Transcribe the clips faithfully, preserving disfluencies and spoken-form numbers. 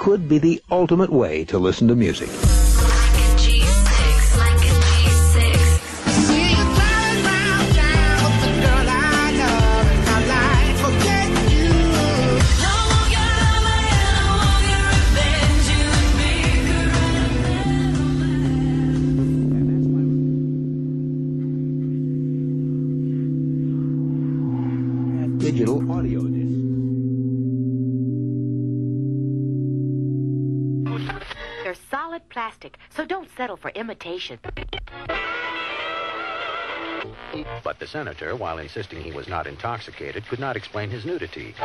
could be the ultimate way to listen to music. Digital audio disc. They're solid plastic, so don't settle for imitation. But the senator, while insisting he was not intoxicated, could not explain his nudity.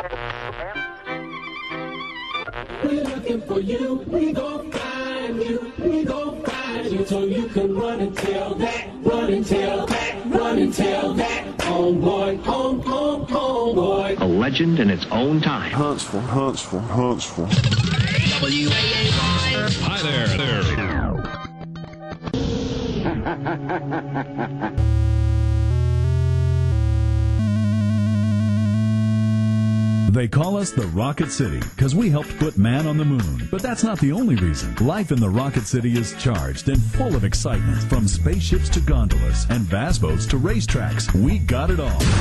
We're looking for you, we gon' find you, we gon' find you, so you can run and tell that, run and tell that, run and tell that, homeboy, home, home, homeboy. A legend in its own time. Huntsville, Huntsville, Huntsville. Hi there, there. They call us the Rocket City because we helped put man on the moon. But that's not the only reason. Life in the Rocket City is charged and full of excitement. From spaceships to gondolas and vast boats to racetracks, we got it all.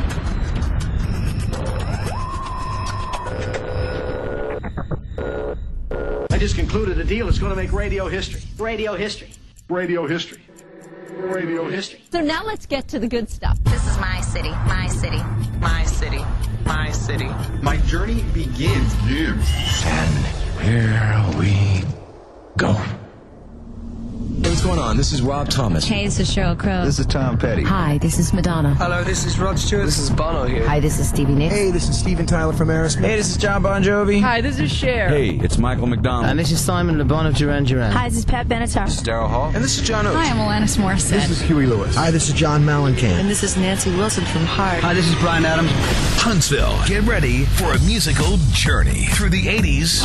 I just concluded a deal that's going to make radio history. Radio history. Radio history. Radio history. So now let's get to the good stuff. This is my city, my city, my city, my city. My journey begins. And here we go. Hey, what's going on? This is Rob Thomas. Hey, this is Sheryl Crow. This is Tom Petty. Hi, this is Madonna. Hello, this is Rod Stewart. This is Bono here. Hi, this is Stevie Nicks. Hey, this is Steven Tyler from Aerosmith. Hey, this is John Bon Jovi. Hi, this is Cher. Hey, it's Michael McDonald. And this is Simon Le Bon of Duran Duran. Hi, this is Pat Benatar. This is Daryl Hall. And this is John Oates. Hi, I'm Alanis Morissette. This is Huey Lewis. Hi, this is John Mellencamp. And this is Nancy Wilson from Heart. Hi, this is Bryan Adams. Huntsville, get ready for a musical journey through the eighties.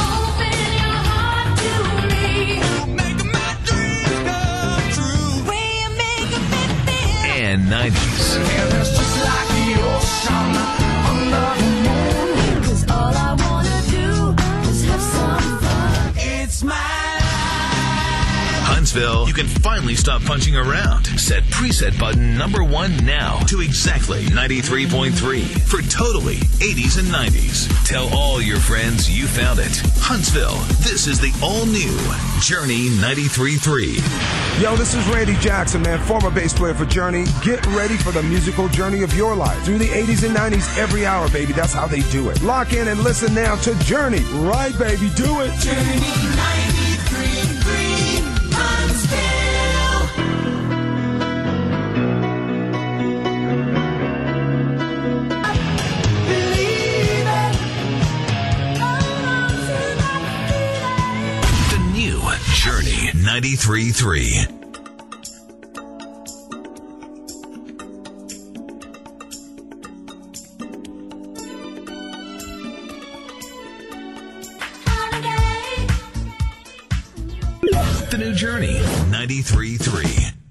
And nineties. And it's just like the ocean under the moon. 'Cause all I wanna do is have some fun. It's my life. Huntsville, you can finally stop punching around. Set preset button number one now to exactly ninety-three point three for totally eighties and nineties. Tell all your friends you found it. Huntsville, this is the all-new Journey ninety-three point three. Yo, this is Randy Jackson, man, former bass player for Journey. Get ready for the musical journey of your life. Through the eighties and nineties every hour, baby. That's how they do it. Lock in and listen now to Journey. Right, baby, do it. Journey ninety-three point three, Huntsville. Believe it. Hold on to that feeling. The new Journey ninety-three point three. The new Journey ninety-three point three.